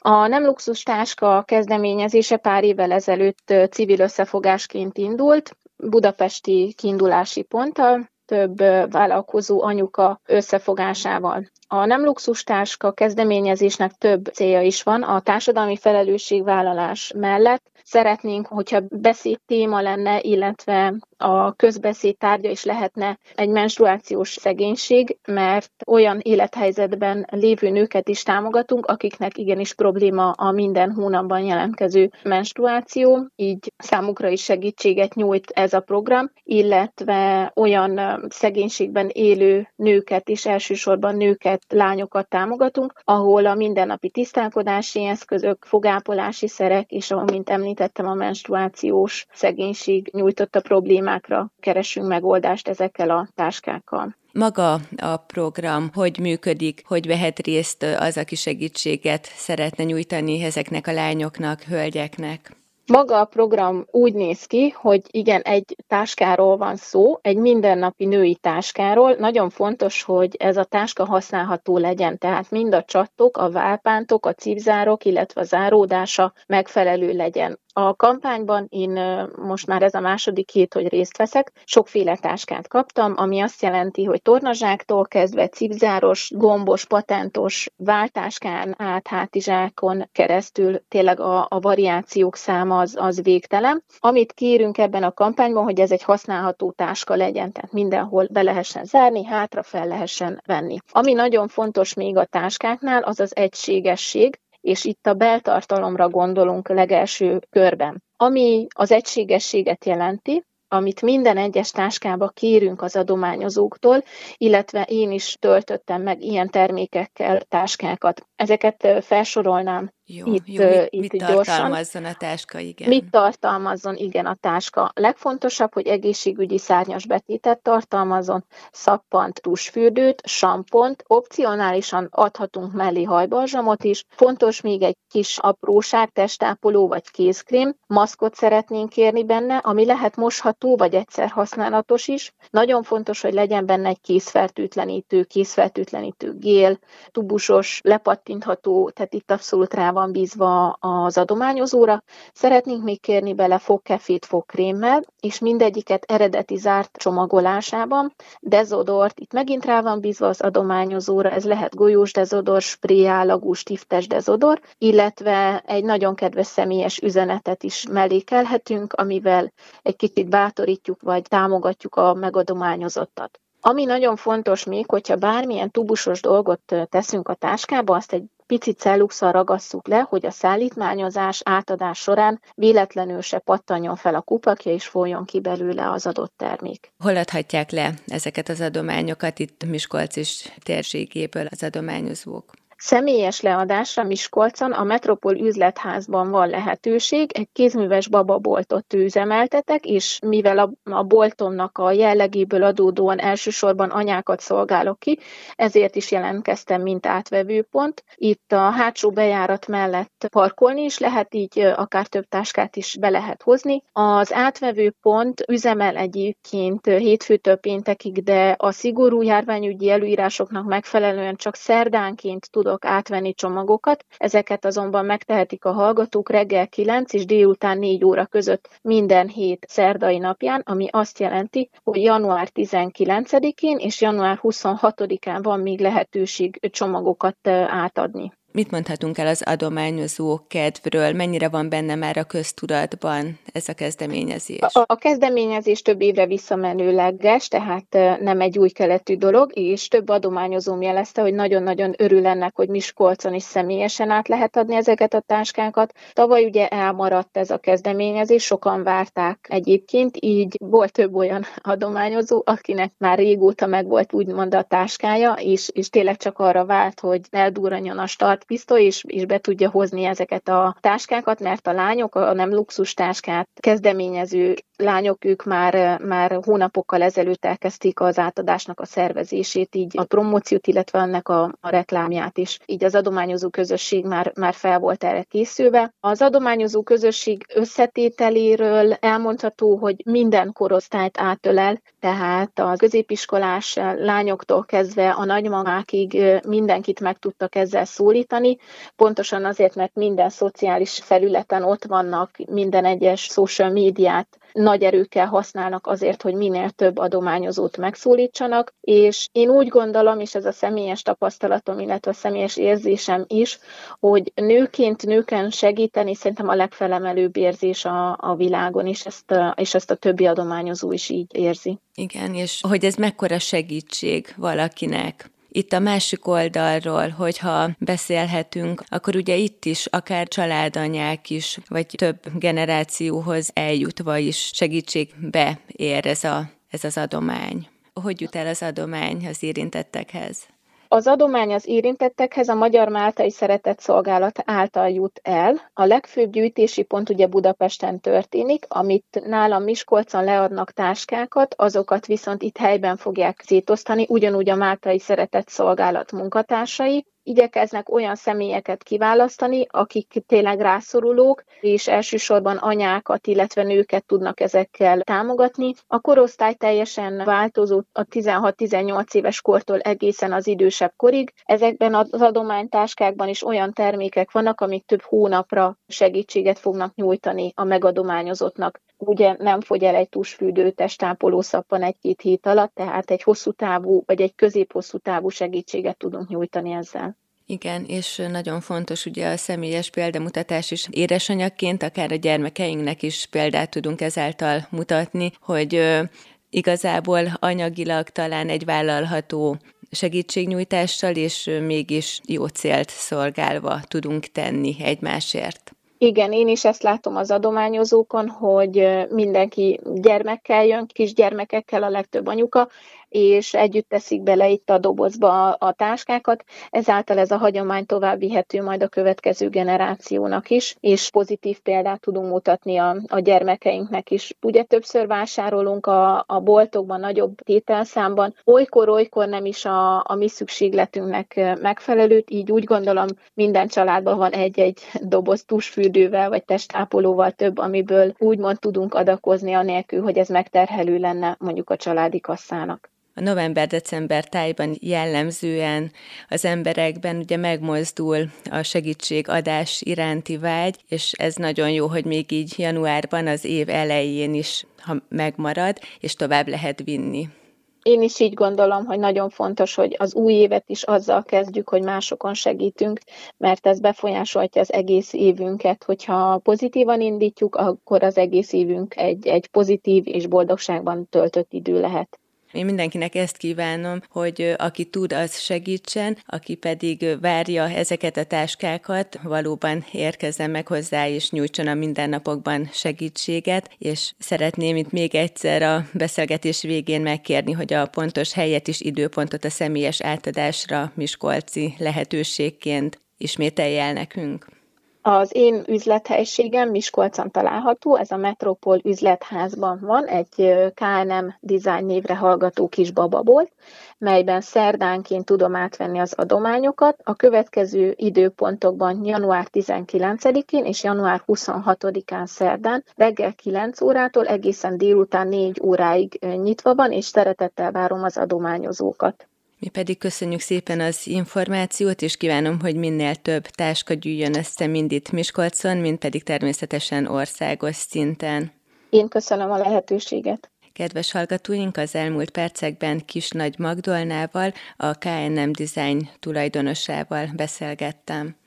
A Nem Luxus Táska kezdeményezése pár évvel ezelőtt civil összefogásként indult, budapesti kiindulási ponttal, több vállalkozó anyuka összefogásával. A Nem Luxus Táska kezdeményezésnek több célja is van. A társadalmi felelősségvállalás mellett szeretnénk, hogyha beszéd téma lenne, illetve a közbeszéd tárgya is lehetne egy menstruációs szegénység, mert olyan élethelyzetben lévő nőket is támogatunk, akiknek igenis probléma a minden hónapban jelentkező menstruáció, így számukra is segítséget nyújt ez a program, illetve olyan szegénységben élő nőket is, elsősorban nőket, lányokat támogatunk, ahol a mindennapi tisztálkodási eszközök, fogápolási szerek és, amint említettem, a menstruációs szegénység nyújtotta problémákra keresünk megoldást ezekkel a táskákkal. Maga a program hogy működik, hogy vehet részt az, aki segítséget szeretne nyújtani ezeknek a lányoknak, hölgyeknek? Maga a program úgy néz ki, hogy igen, egy táskáról van szó, egy mindennapi női táskáról. Nagyon fontos, hogy ez a táska használható legyen, tehát mind a csattok, a válpántok, a cipzárok, illetve a záródása megfelelő legyen. A kampányban én most már ez a második hét, hogy részt veszek, sokféle táskát kaptam, ami azt jelenti, hogy tornazsáktól kezdve cipzáros, gombos, patentos, váltáskán át, hátizsákon keresztül tényleg a variációk száma az végtelen. Amit kérünk ebben a kampányban, hogy ez egy használható táska legyen, tehát mindenhol be lehessen zárni, hátra fel lehessen venni. Ami nagyon fontos még a táskáknál, az az egységesség, és itt a beltartalomra gondolunk legelső körben. Ami az egységességet jelenti, amit minden egyes táskába kérünk az adományozóktól, illetve én is töltöttem meg ilyen termékekkel táskákat. Ezeket felsorolnám. Jó, Itt mit gyorsan. tartalmazzon a táska, igen? Mit tartalmazzon, igen, a táska? Legfontosabb, hogy egészségügyi szárnyas betétet tartalmazzon, szappant, tusfürdőt, sampont, opcionálisan adhatunk mellé hajbalzsamot is. Fontos még egy kis apróság, testápoló vagy kézkrém, maszkot szeretnénk kérni benne, ami lehet mosható vagy egyszer használatos is. Nagyon fontos, hogy legyen benne egy kézfertőtlenítő gél, tubusos, lepattintható, tehát itt abszolút rá van bízva az adományozóra. Szeretnénk még kérni bele fogkefét fogkrémmel, és mindegyiket eredeti zárt csomagolásában. Dezodort, itt megint rá van bízva az adományozóra, ez lehet golyós dezodor, spréállagú, stiftes dezodor, illetve egy nagyon kedves személyes üzenetet is mellékelhetünk, amivel egy kicsit bátorítjuk vagy támogatjuk a megadományozottat. Ami nagyon fontos még, hogyha bármilyen tubusos dolgot teszünk a táskába, azt egy picit celluxal ragasszuk le, hogy a szállítmányozás, átadás során véletlenül se pattanjon fel a kupakja, és folyjon ki belőle az adott termék. Hol adhatják le ezeket az adományokat itt Miskolc és térségéből az adományozók? Személyes leadásra Miskolcon a Metropol üzletházban van lehetőség, egy kézműves bababoltot üzemeltetek, és mivel a boltomnak a jellegéből adódóan elsősorban anyákat szolgálok ki, ezért is jelentkeztem, mint átvevőpont. Itt a hátsó bejárat mellett parkolni is lehet, így akár több táskát is be lehet hozni. Az átvevőpont üzemel egyébként hétfőtől péntekig, de a szigorú járványügyi előírásoknak megfelelően csak szerdánként tudok átvenni csomagokat, ezeket azonban megtehetik a hallgatók reggel 9 és délután 4 óra között minden hét szerdai napján, ami azt jelenti, hogy január 19-én és január 26-án van még lehetőség csomagokat átadni. Mit mondhatunk el az adományozó kedvről? Mennyire van benne már a köztudatban ez a kezdeményezés? A kezdeményezés több évre visszamenőleges, tehát nem egy új keletű dolog, és több adományozóm jelezte, hogy nagyon-nagyon örül ennek, hogy Miskolcon is személyesen át lehet adni ezeket a táskákat. Tavaly ugye elmaradt ez a kezdeményezés, sokan várták egyébként, így volt több olyan adományozó, akinek már régóta megvolt úgymond a táskája, és tényleg csak arra várt, hogy eldurranjon a startpisztoly, és be tudja hozni ezeket a táskákat, mert a lányok a Nem Luxus Táskát kezdeményező lányok ők már hónapokkal ezelőtt elkezdték az átadásnak a szervezését, így a promóciót, illetve ennek a reklámját is. Így az adományozó közösség már fel volt erre készülve. Az adományozó közösség összetételéről elmondható, hogy minden korosztályt átölel, tehát a középiskolás lányoktól kezdve a nagymamákig mindenkit meg tudtak ezzel szólítani, pontosan azért, mert minden szociális felületen ott vannak, minden egyes social médiát nagy erőkkel használnak azért, hogy minél több adományozót megszólítsanak, és én úgy gondolom, és ez a személyes tapasztalatom, illetve a személyes érzésem is, hogy nőként nőken segíteni szerintem a legfelemelőbb érzés a világon, és ezt a többi adományozó is így érzi. Igen, és hogy ez mekkora segítség valakinek. Itt a másik oldalról, hogyha beszélhetünk, akkor ugye itt is akár családanyák is, vagy több generációhoz eljutva is segítségbe ér ez az adomány. Hogy jut el az adomány az érintettekhez? Az adomány az érintettekhez a Magyar Máltai Szeretetszolgálat által jut el. A legfőbb gyűjtési pont ugye Budapesten történik, amit nálam Miskolcon leadnak táskákat, azokat viszont itt helyben fogják szétosztani, ugyanúgy a Máltai Szeretetszolgálat munkatársai. Igyekeznek olyan személyeket kiválasztani, akik tényleg rászorulók, és elsősorban anyákat, illetve nőket tudnak ezekkel támogatni. A korosztály teljesen változó a 16-18 éves kortól egészen az idősebb korig. Ezekben az adománytáskákban is olyan termékek vannak, amik több hónapra segítséget fognak nyújtani a megadományozottnak. Ugye nem fogy el egy tusfürdő, testápoló szappan 1-2 hét alatt, tehát egy hosszú távú, vagy egy közép-hosszú távú segítséget tudunk nyújtani ezzel. Igen, és nagyon fontos ugye a személyes példamutatás is. Édesanyagként akár a gyermekeinknek is példát tudunk ezáltal mutatni, hogy igazából anyagilag talán egy vállalható segítségnyújtással, és mégis jó célt szolgálva tudunk tenni egymásért. Igen, én is ezt látom az adományozókon, hogy mindenki gyermekkel jön, kisgyermekekkel a legtöbb anyuka, és együtt teszik bele itt a dobozba a táskákat, ezáltal ez a hagyomány tovább vihető majd a következő generációnak is, és pozitív példát tudunk mutatni a gyermekeinknek is. Ugye többször vásárolunk a boltokban nagyobb tételszámban, olykor nem is a mi szükségletünknek megfelelőt, így úgy gondolom minden családban van egy-egy doboz tusfürdővel vagy testápolóval több, amiből úgymond tudunk adakozni anélkül, hogy ez megterhelő lenne mondjuk a családi kasszának. A november-december tájban jellemzően az emberekben ugye megmozdul a segítségadás iránti vágy, és ez nagyon jó, hogy még így januárban, az év elején is, ha megmarad, és tovább lehet vinni. Én is így gondolom, hogy nagyon fontos, hogy az új évet is azzal kezdjük, hogy másokon segítünk, mert ez befolyásolja az egész évünket. Hogyha pozitívan indítjuk, akkor az egész évünk egy pozitív és boldogságban töltött idő lehet. Én mindenkinek ezt kívánom, hogy aki tud, az segítsen, aki pedig várja ezeket a táskákat, valóban érkezzen meg hozzá, és nyújtson a mindennapokban segítséget, és szeretném itt még egyszer a beszélgetés végén megkérni, hogy a pontos helyet és időpontot a személyes átadásra miskolci lehetőségként ismételje el nekünk. Az én üzlethelyiségem Miskolcon található, ez a Metropol üzletházban van, egy K&M Design névre hallgató kis bababolt, melyben szerdánként tudom átvenni az adományokat. A következő időpontokban január 19-én és január 26-án szerdán reggel 9 órától egészen délután 4 óráig nyitva van, és szeretettel várom az adományozókat. Mi pedig köszönjük szépen az információt, és kívánom, hogy minél több táska gyűjjön össze mind itt Miskolcon, mind pedig természetesen országos szinten. Én köszönöm a lehetőséget. Kedves hallgatóink, az elmúlt percekben Kisnagy Magdolnával, a K&M Design tulajdonosával beszélgettem.